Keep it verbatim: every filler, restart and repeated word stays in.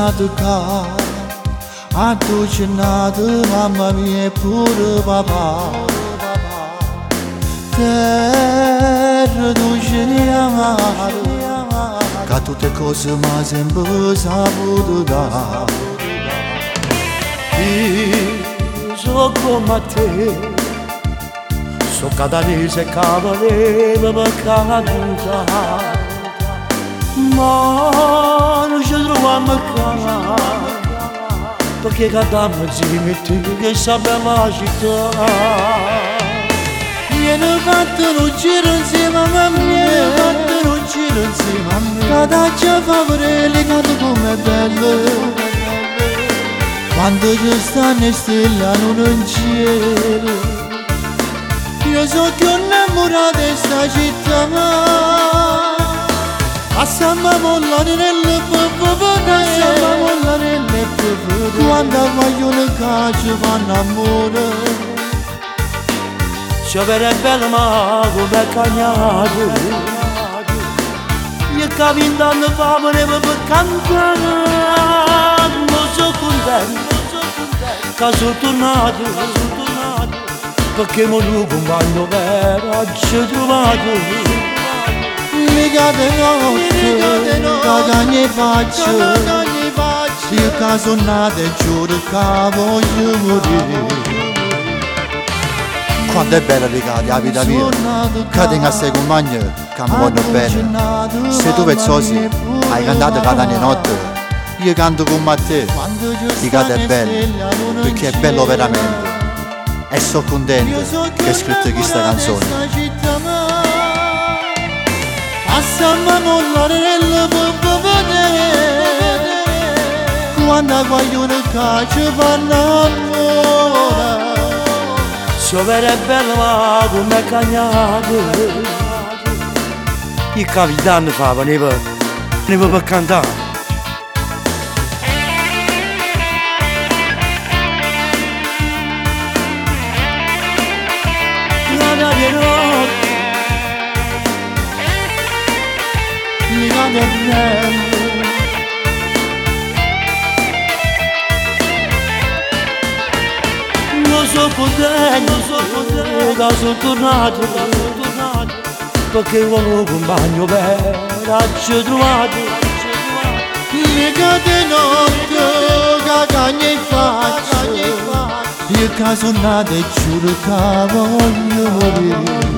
nada cá, a tu nada, mamma mia pure papà. Terra do geniale, che tutte cose ma sempre saputo da. Io sono come te, sono catanese che voleva per cantare, ma non ci troviamo qua, perché cantiamo insieme te che sappiamo la città. Vieni fatto un giro insieme a me, vieni fatto un giro insieme a me, cadaccia favorevole, canto come è bello. Quando ci stanno stellano in cielo, io so che ho innamorato di sta città, passamo mollare nelle povere, passamo mollare nelle povere, quando voglio le cacce fanno amore. Ciovere è bello ma come cagnato, io capindo anno fa volevo per cantare, non sono contento che sono tornato, perché mo lui compagno vero ci ho trovato. Mica di notte, cagagna e faccio, io che sono nato e giuro che voglio morire. Quando è bella regata la vita mia, che tengo a sei compagni che mi vogliono bene. Se tu vezzosi hai cantato cada notte, io canto come a te, di che è bello, perché è bello veramente. E sono contento che hai scritto questa canzone. Passamo mollare nelle povere, quando voglio le cacce fanno amore. Ciovere è bello ma come cagnato, il capitano fa veniva, veniva per cantare. La di notte, mica di bello. non sono contento, non sono contento che sono tornato, perché un compagno vero ci ho trovato. Mica di notte, cagagna e faccio, io che sono nato e giuro che voglio morire.